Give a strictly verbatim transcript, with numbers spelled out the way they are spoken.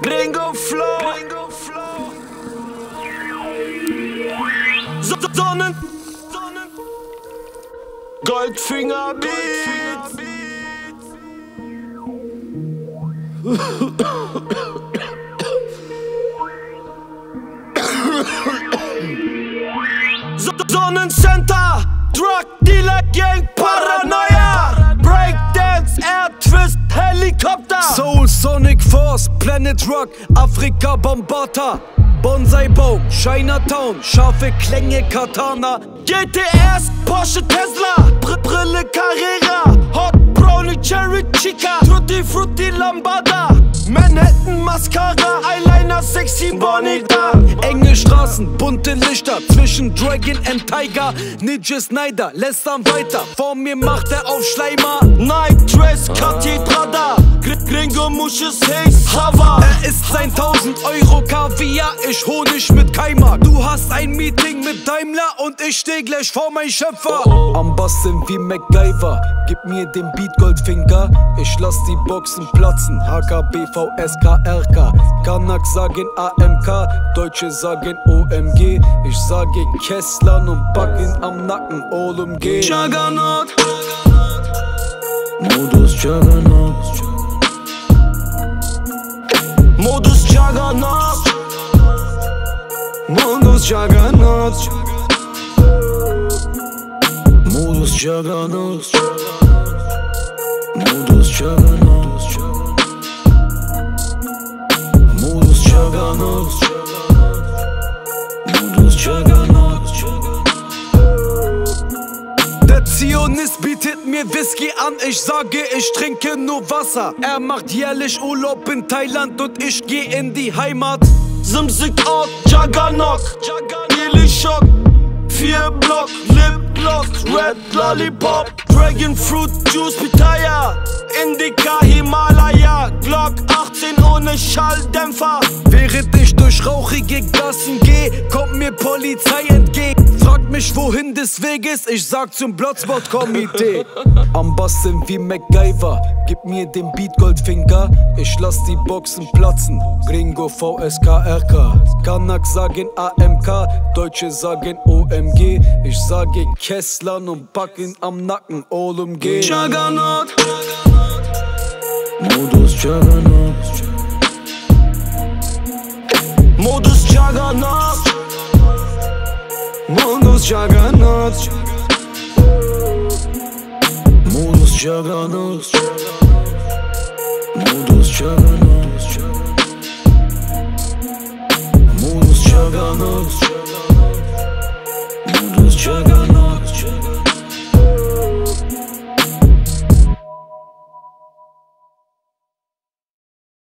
Gringo Flow. So Sonnen. Goldfinger Beats. Sonnencenter, Drug Dealer Gang, Paranoia, Breakdance, Air Twist, Helikopter, Soul Sonic Force, Planet Rock, Afrika Bombata, Bonsai Baum, Chinatown, scharfe Klänge Katana, G T S, Porsche Tesla, Br Brille Carrera, Hot Brownie Cherry Chica, Tutti Frutti Lambada, Manhattan Mascara, Eyeliner Sexy Bonita. Enge Straßen, bunte Lichter zwischen Dragon and Tiger. Ninja Snyder lässt dann weiter, vor mir macht er auf Schleimer. Night Dress, Cartier Prada, Gringo Musches Haze, Hava. Er isst sein tausend Euro Kaviar, ich Honig mit Keimer. Du hast ein Meeting mit Daimler und ich steh gleich vor mein Schöpfer. Oh. Am Bass sind wie MacGyver, gib mir den Beat Goldfinger. Ich lass die Boxen platzen, H K B V S K R K. Kanak sagen A M K, Deutsche sagen O M G. Ich sage Kessler und Backen am Nacken, O M G. Juggernaut, Modus Juggernaut, Modus Juggernaut, Modus Juggernaut, Modus Juggernaut, Modus Juggernaut, Modus Juggernaut, Modus Juggernaut. Der Zionist bietet mir Whisky an, ich sage, ich trinke nur Wasser. Er macht jährlich Urlaub in Thailand und ich geh in die Heimat. Simsig Ort, Juggernaut, Daily Shock, vier Block, Lip Gloss, Red Lollipop, Dragon Fruit Juice, Pitaya, Indica, Himalaya, Glock achtzehn ohne Schalldämpfer. Während ich durch rauchige Gassen geh, kommt mir Polizei entgegen. Fragt mich wohin des Weges, ich sag zum Bloodspot-Komitee. Am Bass sind wie MacGyver, gib mir den Beat Goldfinger. Ich lass die Boxen platzen, Gringo V S K R K. Kanak sagen A M K, Deutsche sagen O M G. Ich sage Kessler und Backen am Nacken, O M G. Juggernaut, Modus Juggernaut, Modus Juggernaut, Modus Juggernaut, Modus Juggernaut, Modus Juggernaut, Modus Juggernaut.